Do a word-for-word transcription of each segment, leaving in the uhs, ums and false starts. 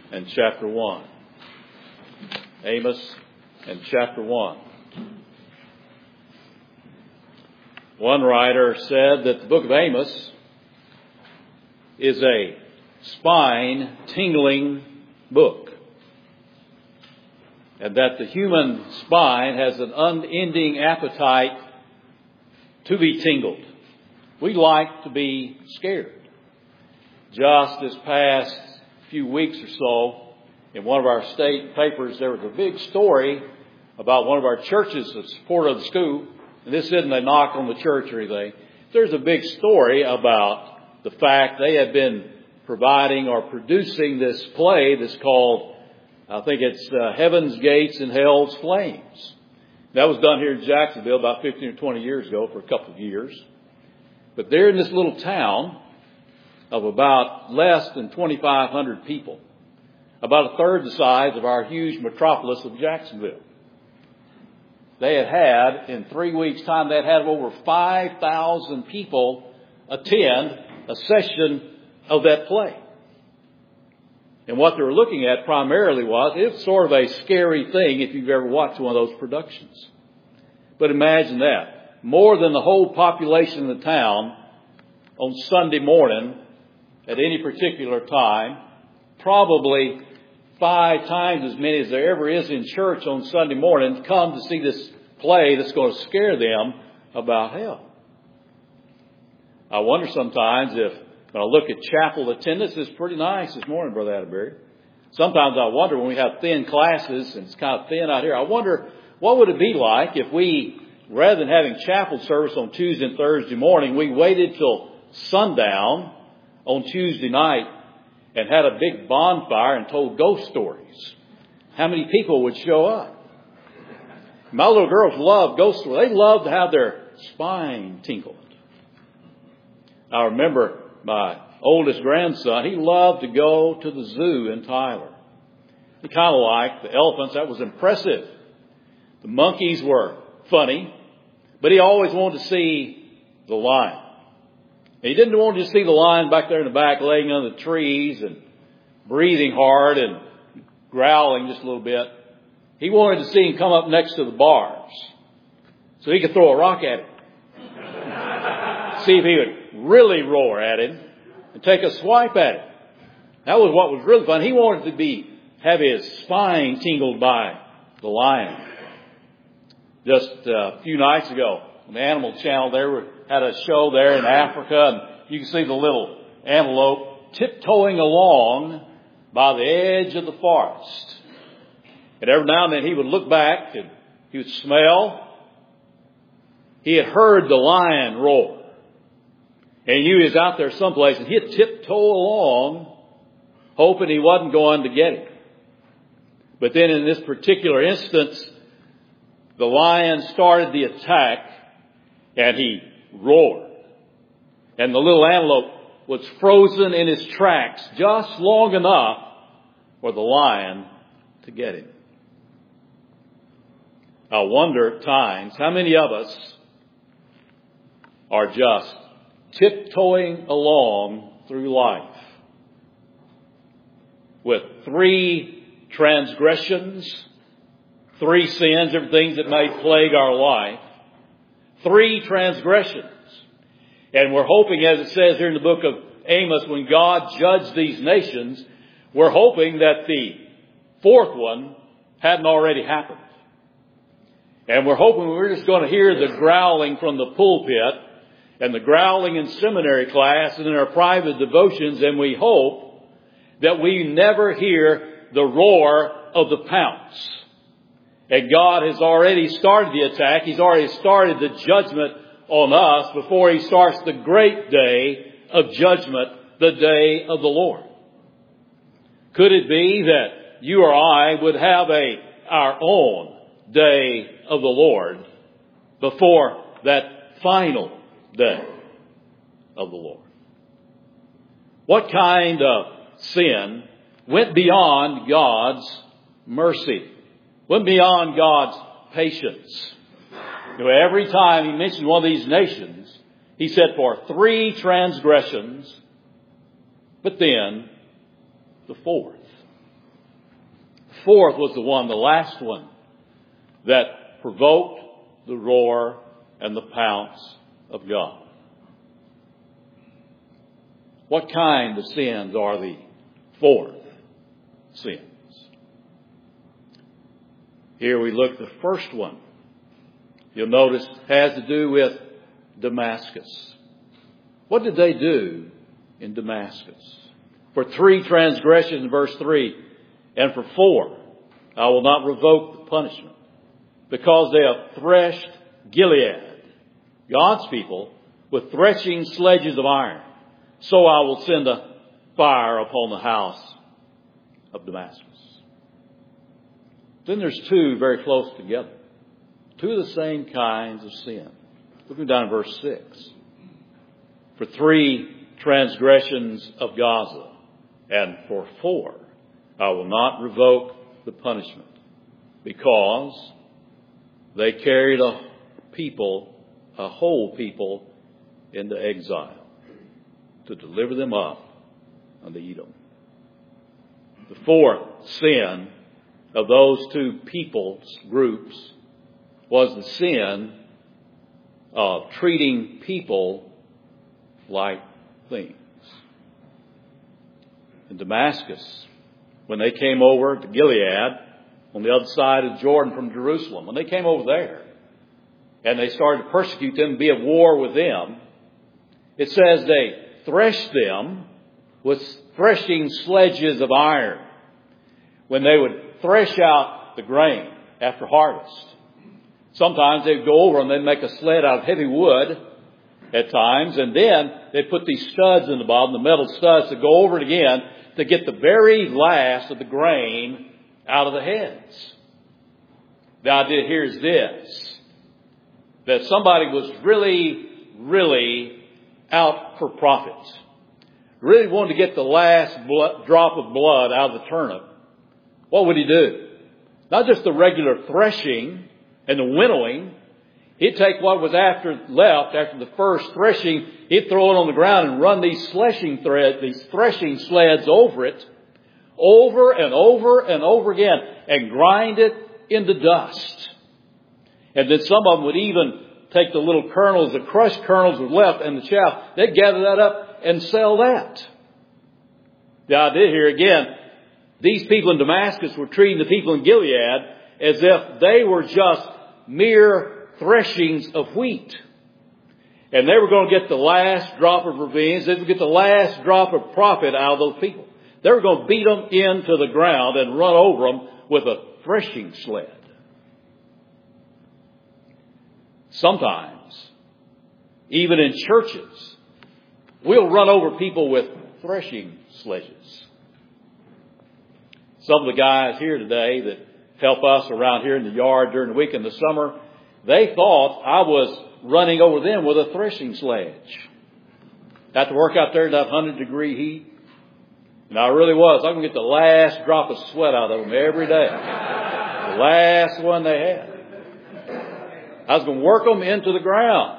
and chapter one. Amos and chapter one. One writer said that the book of Amos is a spine-tingling book, and that the human spine has an unending appetite to be tingled. We like to be scared. Just this past few weeks or so, in one of our state papers, there was a big story about one of our churches that supported the school. And this isn't a knock on the church or anything. There's a big story about the fact they have been providing or producing this play that's called, I think it's uh, Heaven's Gates and Hell's Flames. That was done here in Jacksonville about fifteen or twenty years ago for a couple of years. But they're in this little town of about less than twenty-five hundred people, about a third the size of our huge metropolis of Jacksonville. They had had, in three weeks' time, they had had over five thousand people attend a session of that play. And what they were looking at primarily was, it's sort of a scary thing if you've ever watched one of those productions. But imagine that. More than the whole population of the town on Sunday morning at any particular time, probably five times as many as there ever is in church on Sunday morning, come to see this play that's going to scare them about hell. I wonder sometimes if, when I look at chapel attendance, it's pretty nice this morning, Brother Atterbury. Sometimes I wonder when we have thin classes, and it's kind of thin out here, I wonder what would it be like if we, rather than having chapel service on Tuesday and Thursday morning, we waited till sundown on Tuesday night and had a big bonfire and told ghost stories. How many people would show up? My little girls love ghost stories. They love to have their spine tingled. I remember my oldest grandson, he loved to go to the zoo in Tyler. He kind of liked the elephants. That was impressive. The monkeys were funny, but he always wanted to see the lion. He didn't want to see the lion back there in the back laying under the trees and breathing hard and growling just a little bit. He wanted to see him come up next to the bars so he could throw a rock at him. See if he would really roar at him and take a swipe at him. That was what was really fun. He wanted to be have his spine tingled by the lion. Just a few nights ago, on the Animal Channel, there had a show there in Africa, and you can see the little antelope tiptoeing along by the edge of the forest. And every now and then he would look back and he would smell. He had heard the lion roar. And he knew he was out there someplace, and he'd tiptoe along, hoping he wasn't going to get him. But then in this particular instance, the lion started the attack, and he roared. And the little antelope was frozen in his tracks just long enough for the lion to get him. I wonder at times how many of us are just tiptoeing along through life with three transgressions, three sins, different things that may plague our life, three transgressions. And we're hoping, as it says here in the book of Amos, when God judged these nations, we're hoping that the fourth one hadn't already happened. And we're hoping we're just going to hear the growling from the pulpit and the growling in seminary class and in our private devotions, and we hope that we never hear the roar of the pounce. And God has already started the attack. He's already started the judgment on us before He starts the great day of judgment, the day of the Lord. Could it be that you or I would have a our own day of the Lord before that final day of the Lord? What kind of sin went beyond God's mercy, went beyond God's patience? You know, every time He mentioned one of these nations, He said for three transgressions, but then the fourth. fourth was the one, the last one, that provoked the roar and the pounce of God. What kind of sins are the fourth sins? Here we look at the first one. You'll notice has to do with Damascus. What did they do in Damascus? For three transgressions, verse three, and for four, I will not revoke the punishment, because they have threshed Gilead, God's people, with threshing sledges of iron. So I will send a fire upon the house of Damascus. Then there's two very close together. Two of the same kinds of sin. Looking down at verse six. For three transgressions of Gaza, and for four, I will not revoke the punishment, because they carried a people, a whole people, into exile to deliver them up unto Edom. The fourth sin of those two people's groups was the sin of treating people like things. In Damascus, when they came over to Gilead, on the other side of Jordan from Jerusalem, when they came over there and they started to persecute them, be at war with them, it says they threshed them with threshing sledges of iron when they would thresh out the grain after harvest. Sometimes they'd go over and they'd make a sled out of heavy wood at times, and then they'd put these studs in the bottom, the metal studs, to go over it again to get the very last of the grain out of the heads. The idea here is this, that somebody was really, really out for profit. Really wanted to get the last blood, drop of blood out of the turnip. What would he do? Not just the regular threshing and the winnowing. He'd take what was after left after the first threshing. He'd throw it on the ground and run these threshing thread, these threshing sleds over it, over and over and over again, and grind it into dust. And then some of them would even take the little kernels, the crushed kernels that were left, and the chaff. They'd gather that up and sell that. The idea here again, these people in Damascus were treating the people in Gilead as if they were just mere threshings of wheat. And they were going to get the last drop of revenge. They would get the last drop of profit out of those people. They were going to beat them into the ground and run over them with a threshing sled. Sometimes, even in churches, we'll run over people with threshing sledges. Some of the guys here today that help us around here in the yard during the week in the summer, they thought I was running over them with a threshing sledge. Had to work out there in that one hundred degree heat. And I really was. I'm going to get the last drop of sweat out of them every day. The last one they had. I was going to work them into the ground.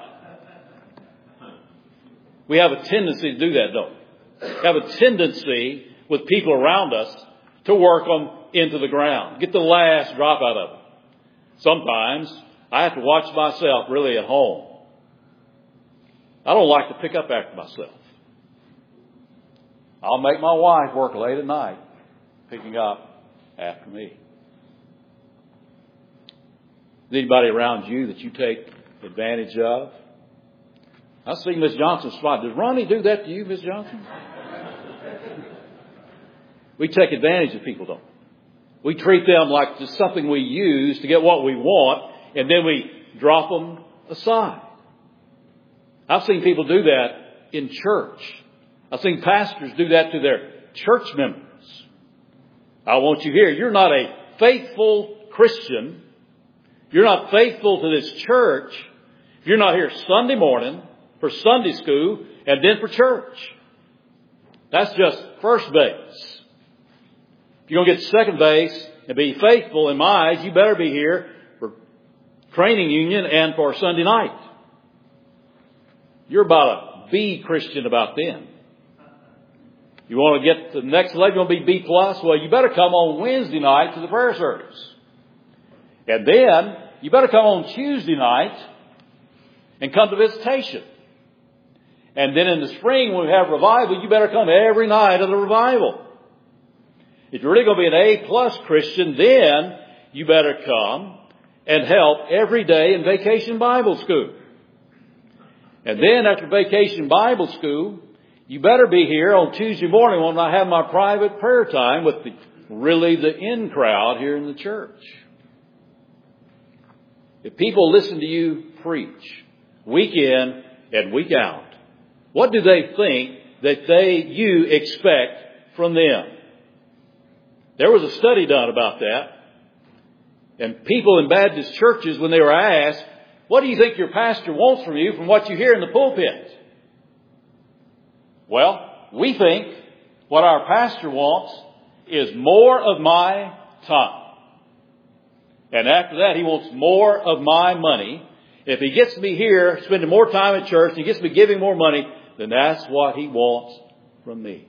We have a tendency to do that, don't we? We have a tendency with people around us to work them into the ground. Get the last drop out of them. Sometimes I have to watch myself really at home. I don't like to pick up after myself. I'll make my wife work late at night picking up after me. Is anybody around you that you take advantage of? I see Miss Johnson smile. Does Ronnie do that to you, Miss Johnson? We take advantage of people, don't we? We treat them like just something we use to get what we want, and then we drop them aside. I've seen people do that in church. I've seen pastors do that to their church members. I want you here. You're not a faithful Christian. You're not faithful to this church. You're not here Sunday morning for Sunday school and then for church. That's just first base. If you're going to get second base and be faithful in my eyes, you better be here for training union and for Sunday night. You're about to be Christian about them. You want to get to the next level, you want to be B plus? Well, you better come on Wednesday night to the prayer service. And then you better come on Tuesday night and come to visitation. And then in the spring when we have revival, you better come every night of the revival. If you're really going to be an A plus Christian, then you better come and help every day in Vacation Bible School. And then after Vacation Bible School, you better be here on Tuesday morning when I have my private prayer time with the, really the in crowd here in the church. If people listen to you preach week in and week out, what do they think that they, you expect from them? There was a study done about that. And people in Baptist churches, when they were asked, what do you think your pastor wants from you from what you hear in the pulpit? Well, we think what our pastor wants is more of my time. And after that, he wants more of my money. If he gets me here, spending more time at church, and he gets me giving more money, then that's what he wants from me.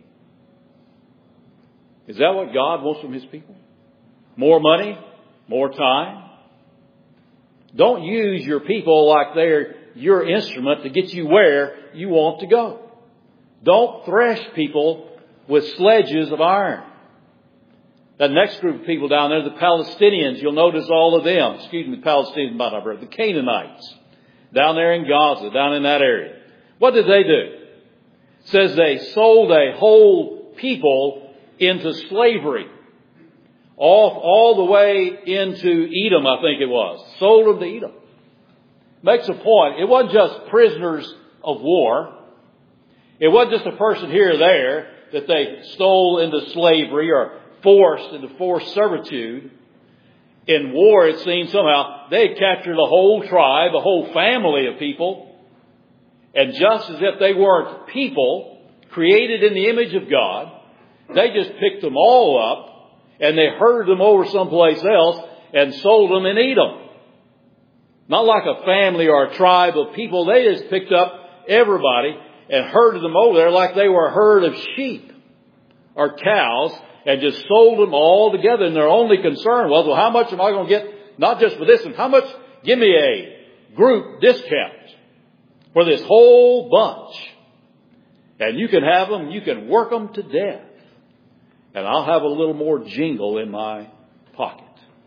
Is that what God wants from His people? More money? More time? Don't use your people like they're your instrument to get you where you want to go. Don't thresh people with sledges of iron. That next group of people down there, the Palestinians, you'll notice all of them. Excuse me, the Palestinians, not our the Canaanites. Down there in Gaza, down in that area. What did they do? It says they sold a whole people into slavery. Off all the way into Edom, I think it was. Sold them to Edom. Makes a point. It wasn't just prisoners of war. It wasn't just a person here or there that they stole into slavery or forced into forced servitude. In war, it seems somehow they had captured a whole tribe, a whole family of people. And just as if they weren't people created in the image of God, they just picked them all up and they herded them over someplace else and sold them in Edom. Not like a family or a tribe of people. They just picked up everybody and herded them over there like they were a herd of sheep or cows and just sold them all together. And their only concern was, well, how much am I going to get? Not just for this one. How much? Give me a group discount for this whole bunch. And you can have them. You can work them to death. And I'll have a little more jingle in my pocket.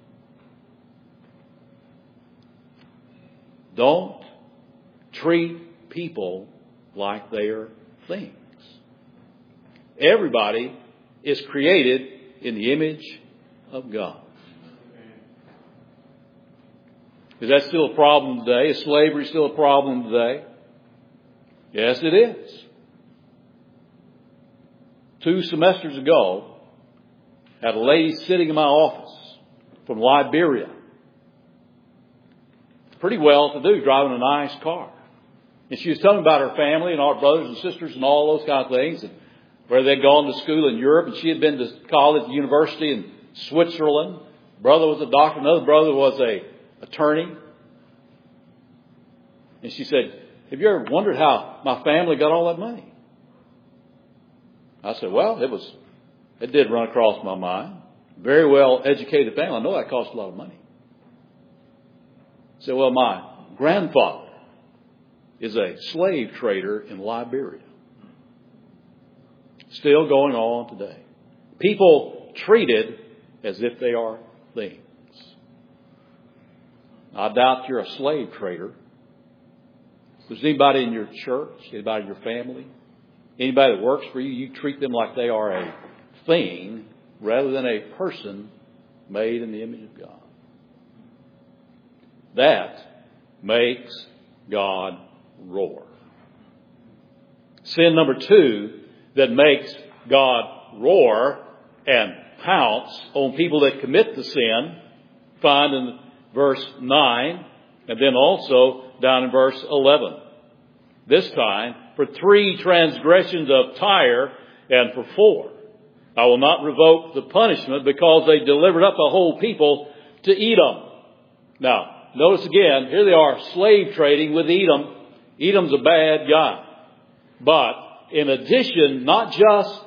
Don't treat people like they're things. Everybody is created in the image of God. Is that still a problem today? Is slavery still a problem today? Yes, it is. Two semesters ago, I had a lady sitting in my office from Liberia. Pretty well to do, driving a nice car. And she was telling me about her family and our brothers and sisters and all those kind of things, and where they'd gone to school in Europe, and she had been to college, university in Switzerland. Brother was a doctor, another brother was a attorney. And she said, have you ever wondered how my family got all that money? I said, well, it was, it did run across my mind. Very well educated family. I know that cost a lot of money. I said, well, my grandfather is a slave trader in Liberia. Still going on today. People treated as if they are things. I doubt you're a slave trader. If there's anybody in your church, anybody in your family, anybody that works for you, you treat them like they are a thing rather than a person made in the image of God. That makes God roar. Sin number two that makes God roar and pounce on people that commit the sin, find in verse nine, and then also down in verse eleven. This time, for three transgressions of Tyre, and for four, I will not revoke the punishment, because they delivered up the whole people to Edom. Now, notice again, here they are slave trading with Edom. Edom's a bad guy. But in addition, not just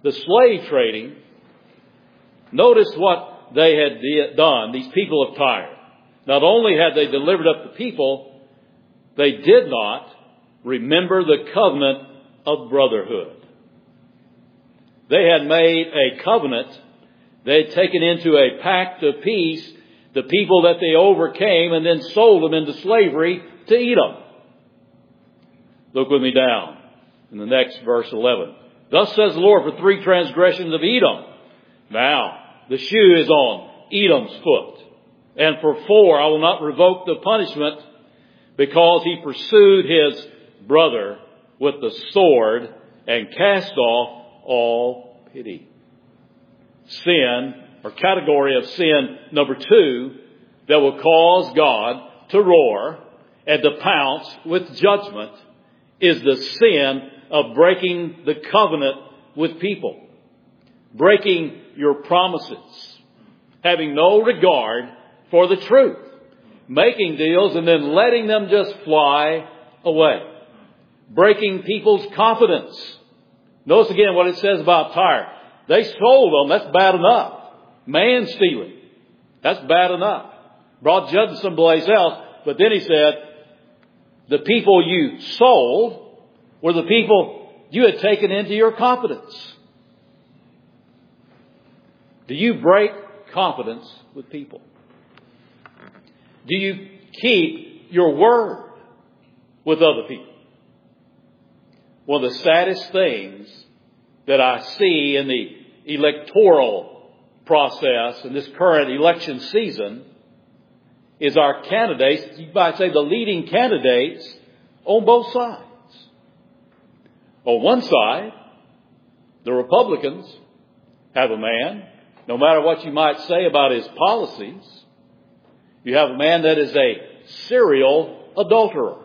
the slave trading, notice what they had done, these people of Tyre. Not only had they delivered up the people, they did not remember the covenant of brotherhood. They had made a covenant. They had taken into a pact of peace the people that they overcame and then sold them into slavery to Edom. Look with me down in the next verse eleven. Thus says the Lord, for three transgressions of Edom. Now, the shoe is on Edom's foot. And for four, I will not revoke the punishment, because he pursued his brother with the sword and cast off all pity. Sin, or category of sin number two, that will cause God to roar and to pounce with judgment, is the sin of breaking the covenant with people. Breaking your promises. Having no regard for the truth. Making deals and then letting them just fly away. Breaking people's confidence. Notice again what it says about Tyre. They sold them. That's bad enough. Man stealing. That's bad enough. Brought judgment someplace else. But then he said, the people you sold were the people you had taken into your confidence. Do you break confidence with people? Do you keep your word with other people? One of the saddest things that I see in the electoral process in this current election season is our candidates, you might say the leading candidates on both sides. On one side, the Republicans have a man, no matter what you might say about his policies, you have a man that is a serial adulterer.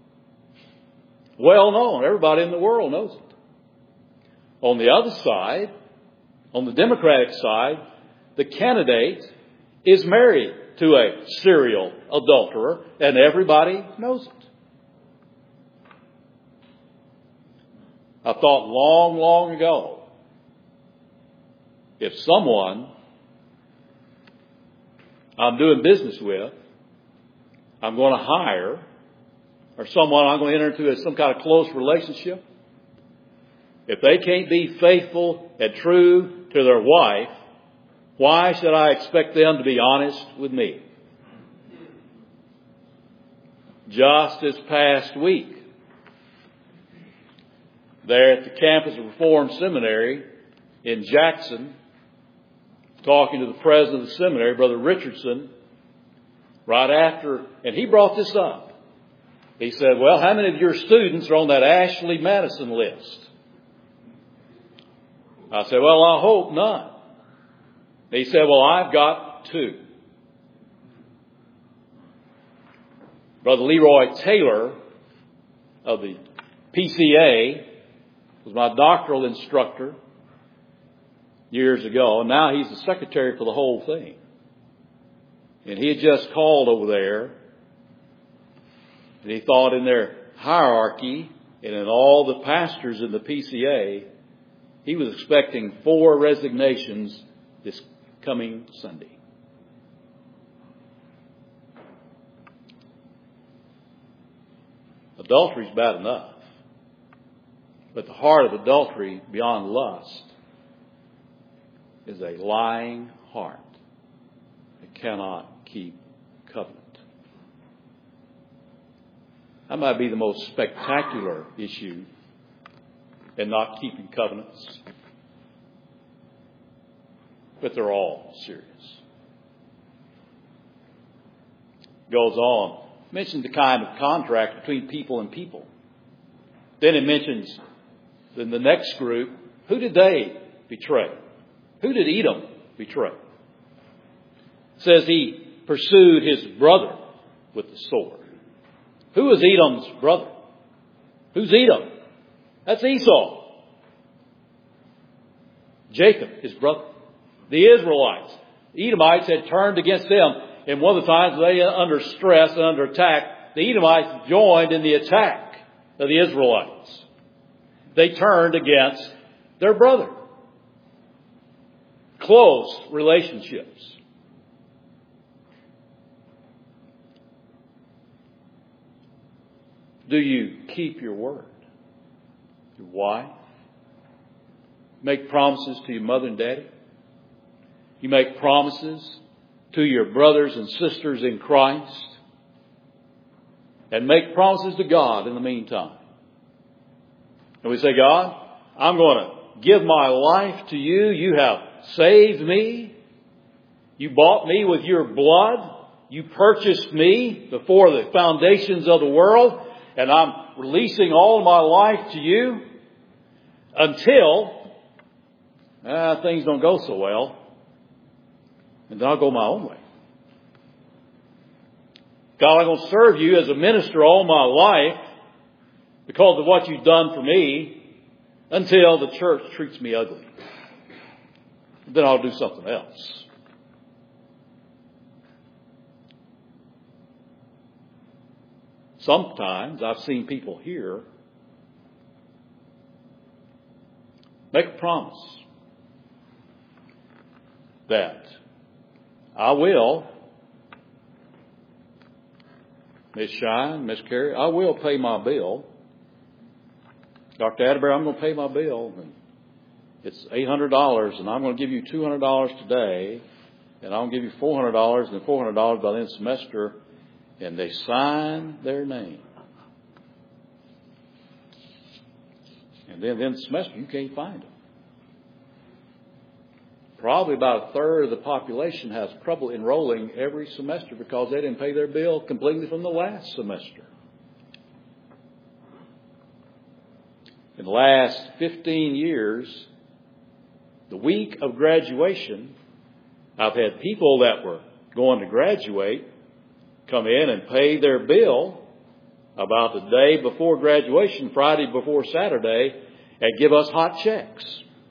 Well known. Everybody in the world knows it. On the other side, on the Democratic side, the candidate is married to a serial adulterer, and everybody knows it. I thought long, long ago, if someone I'm doing business with, I'm going to hire, or someone I'm going to enter into some kind of close relationship, if they can't be faithful and true to their wife, why should I expect them to be honest with me? Just this past week, there at the campus of Reformed Seminary in Jackson, talking to the president of the seminary, Brother Richardson, right after, and he brought this up. He said, well, how many of your students are on that Ashley Madison list? I said, well, I hope none. He said, well, I've got two. Brother Leroy Taylor of the P C A was my doctoral instructor years ago, and now he's the secretary for the whole thing. And he had just called over there, and he thought in their hierarchy and in all the pastors in the P C A, he was expecting four resignations this coming Sunday. Adultery is bad enough, but the heart of adultery beyond lust is a lying heart that cannot keep covenant. That might be the most spectacular issue in not keeping covenants, but they're all serious. Goes on. Mentions the kind of contract between people and people. Then it mentions in the next group, who did they betray? Who did Edom betray? It says he pursued his brother with the sword. Who is Edom's brother? Who's Edom? That's Esau. Jacob, his brother. The Israelites. The Edomites had turned against them. And one of the times they under stress and under attack, the Edomites joined in the attack of the Israelites. They turned against their brother. close relationships. Do you keep your word? Your wife? Make promises to your mother and daddy? You make promises to your brothers and sisters in Christ? And make promises to God in the meantime. And we say, God, I'm going to give my life to you. You have saved me. You bought me with your blood. You purchased me before the foundations of the world. And I'm releasing all of my life to you until uh, things don't go so well. And then I'll go my own way. God, I'm going to serve you as a minister all my life because of what you've done for me until the church treats me ugly. Then I'll do something else. Sometimes I've seen people here make a promise that I will, Miss Shine, Miss Carrie, I will pay my bill. Doctor Atterbury, I'm going to pay my bill. And it's eight hundred dollars, and I'm going to give you two hundred dollars today, and I'm going to give you four hundred dollars and four hundred dollars by the end of the semester. And they sign their name. And then in the semester, you can't find them. Probably about a third of the population has trouble enrolling every semester because they didn't pay their bill completely from the last semester. In the last fifteen years, the week of graduation, I've had people that were going to graduate come in and pay their bill about the day before graduation, Friday before Saturday, and give us hot checks.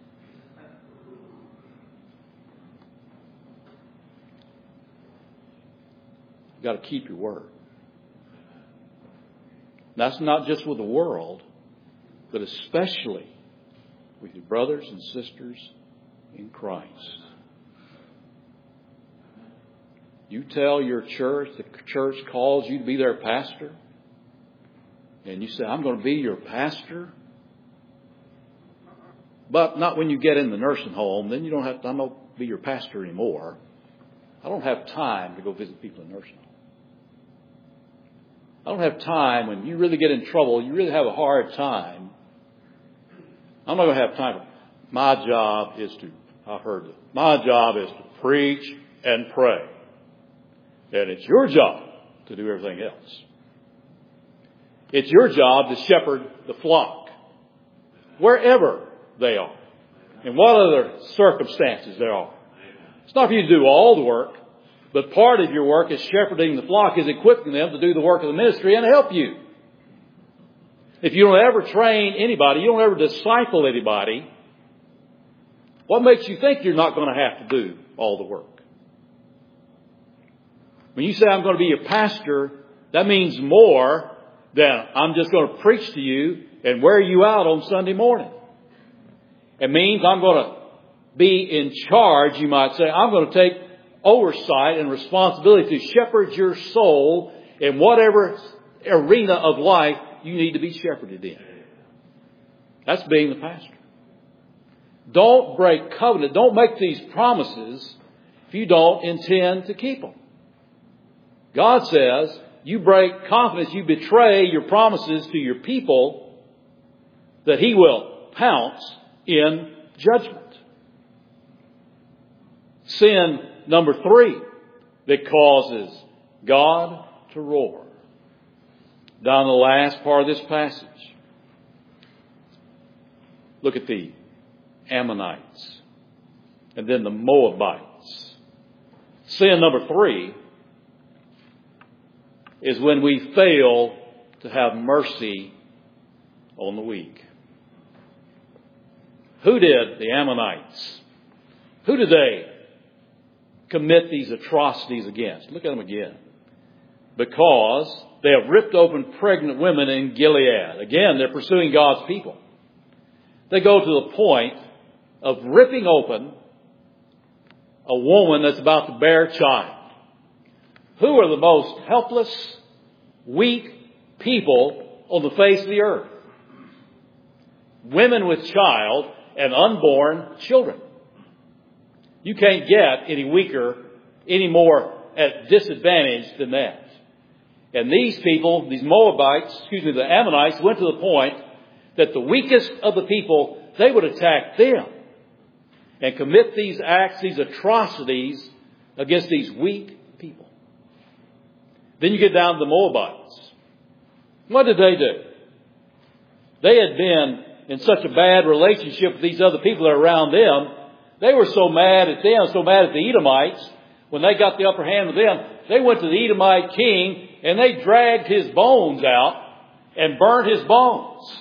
You've got to keep your word. That's not just with the world, but especially with your brothers and sisters in Christ. You tell your church, the church calls you to be their pastor, and you say, I'm going to be your pastor. But not when you get in the nursing home, then you don't have to, I'm not be your pastor anymore. I don't have time to go visit people in nursing home. I don't have time when you really get in trouble, you really have a hard time. I'm not going to have time. My job is to, I've heard it, my job is to preach and pray. And it's your job to do everything else. It's your job to shepherd the flock, wherever they are, in what other circumstances there are. It's not for you to do all the work, but part of your work is shepherding the flock, is equipping them to do the work of the ministry and help you. If you don't ever train anybody, you don't ever disciple anybody, what makes you think you're not going to have to do all the work? When you say I'm going to be your pastor, that means more than I'm just going to preach to you and wear you out on Sunday morning. It means I'm going to be in charge, you might say. I'm going to take oversight and responsibility to shepherd your soul in whatever arena of life you need to be shepherded in. That's being the pastor. Don't break covenant. Don't make these promises if you don't intend to keep them. God says, you break confidence, you betray your promises to your people, that He will pounce in judgment. Sin number three that causes God to roar. Down the last part of this passage, look at the Ammonites and then the Moabites. Sin number three is when we fail to have mercy on the weak. Who did the Ammonites? Who did they commit these atrocities against? Look at them again. Because they have ripped open pregnant women in Gilead. Again, they're pursuing God's people. They go to the point of ripping open a woman that's about to bear a child. Who are the most helpless, weak people on the face of the earth? Women with child and unborn children. You can't get any weaker, any more at disadvantage than that. And these people, these Moabites, excuse me, the Ammonites, went to the point that the weakest of the people, they would attack them and commit these acts, these atrocities against these weak people. Then you get down to the Moabites. What did they do? They had been in such a bad relationship with these other people that are around them. They were so mad at them, so mad at the Edomites. When they got the upper hand of them, they went to the Edomite king and they dragged his bones out and burned his bones.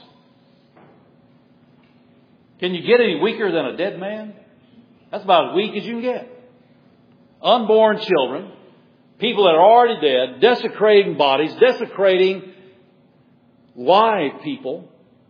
Can you get any weaker than a dead man? That's about as weak as you can get. Unborn children, people that are already dead, desecrating bodies, desecrating live people.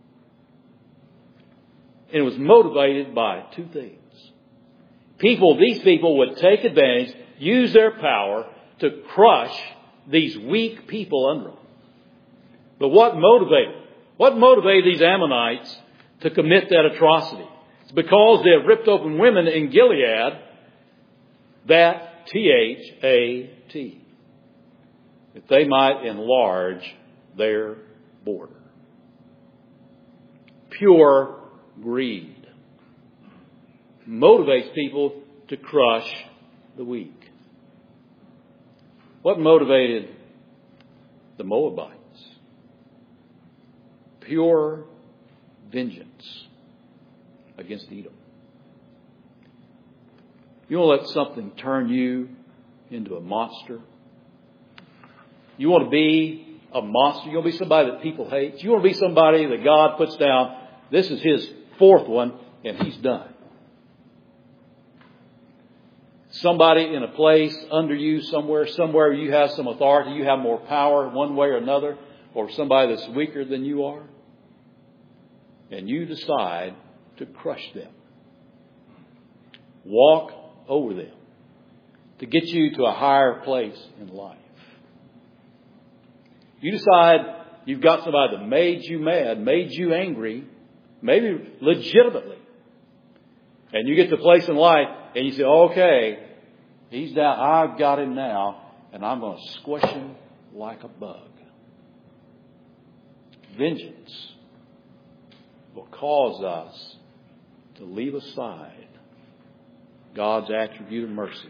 And it was motivated by two things. People, these people would take advantage, use their power to crush these weak people under them. But what motivated? What motivated these Ammonites to commit that atrocity? It's because they have ripped open women in Gilead, that T H A T, that they might enlarge their border. Pure greed motivates people to crush the weak. What motivated the Moabites? Pure vengeance against Edom. You want to let something turn you into a monster? You want to be a monster? You want to be somebody that people hate? You want to be somebody that God puts down, this is his fourth one, and he's done. Somebody in a place under you somewhere, somewhere you have some authority, you have more power one way or another, or somebody that's weaker than you are, and you decide to crush them. Walk over them to get you to a higher place in life. You decide you've got somebody that made you mad, made you angry, maybe legitimately. And you get to a place in life and you say, okay, he's down, I've got him now, and I'm going to squish him like a bug. Vengeance will cause us to leave aside God's attribute of mercy.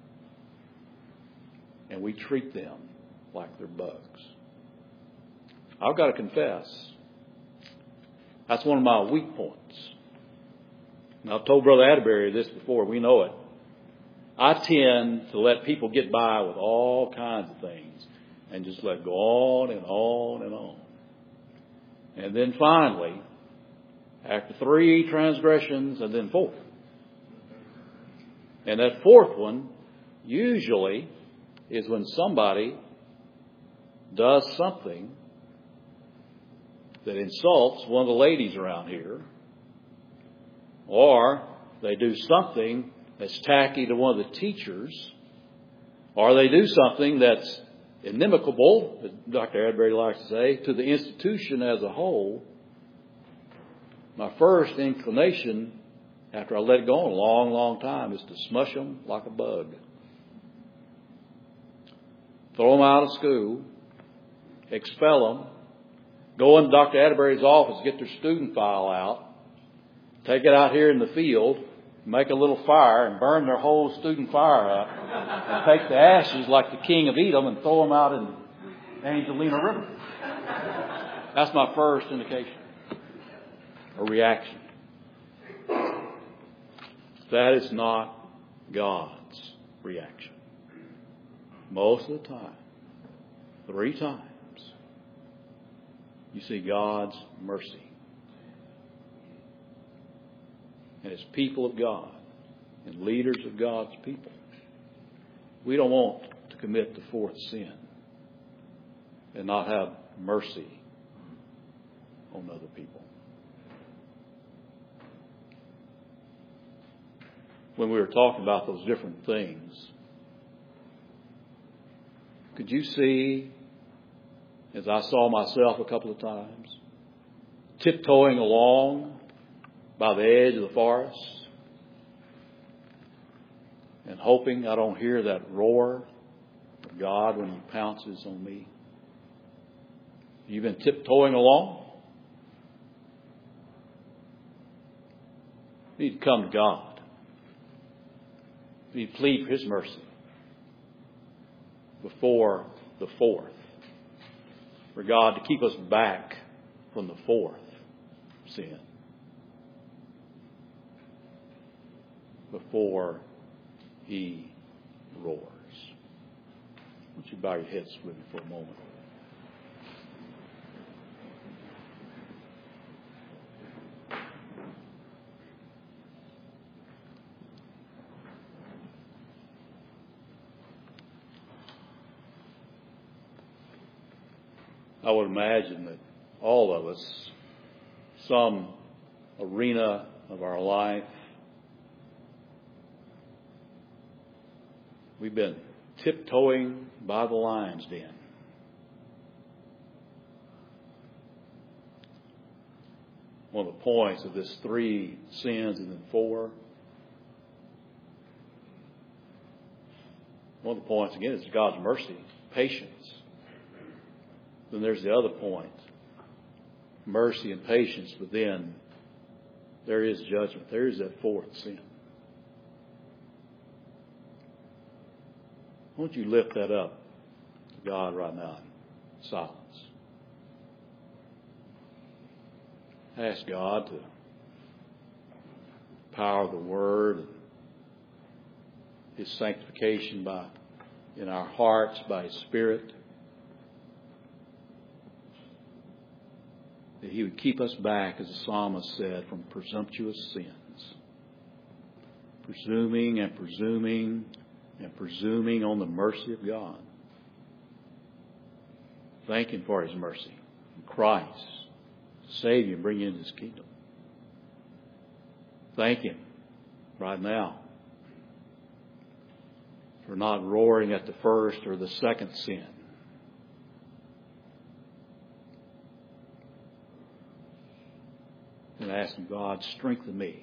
And we treat them like they're bugs. I've got to confess, that's one of my weak points. Now, I've told Brother Atterbury this before. We know it. I tend to let people get by with all kinds of things and just let go on and on and on. And then finally, after three transgressions and then four. And that fourth one usually is when somebody does something that insults one of the ladies around here, or they do something that's tacky to one of the teachers, or they do something that's inimical, as Doctor Atterbury likes to say, to the institution as a whole. My first inclination, after I let it go on a long, long time, is to smush them like a bug. Throw them out of school, expel them, go into Doctor Atterbury's office, get their student file out, take it out here in the field, make a little fire and burn their whole student fire up, and take the ashes like the king of Edom and throw them out in the Angelina River. That's my first indication or reaction. That is not God's reaction. Most of the time, three times, you see God's mercy. And as people of God and leaders of God's people, we don't want to commit the fourth sin and not have mercy on other people. when we were talking about those different things, could you see, as I saw myself a couple of times, tiptoeing along by the edge of the forest and hoping I don't hear that roar of God when He pounces on me? You've been tiptoeing along? You need to come to God. You need to plead for His mercy before the fourth, for God to keep us back from the fourth sin before He roars. Why don't you bow your heads with me for a moment? I would imagine that all of us, some arena of our life, we've been tiptoeing by the lion's den. One of the points of this three sins and then four, one of the points again is God's mercy, patience. Then there's the other point, mercy and patience, but then there is judgment. There is that fourth sin. Won't you lift that up to God right now in silence? Ask God to power the Word and His sanctification by in our hearts by His Spirit, that He would keep us back, as the psalmist said, from presumptuous sins. Presuming and presuming and presuming on the mercy of God. Thank Him for His mercy in Christ to save you and bring you into His kingdom. Thank Him right now for not roaring at the first or the second sin. And asking God, strengthen me.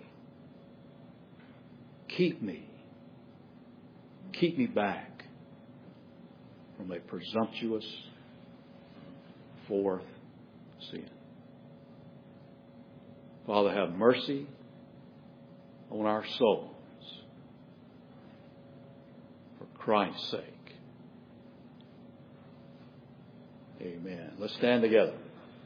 Keep me. Keep me back from a presumptuous fourth sin. Father, have mercy on our souls for Christ's sake. Amen. Let's stand together.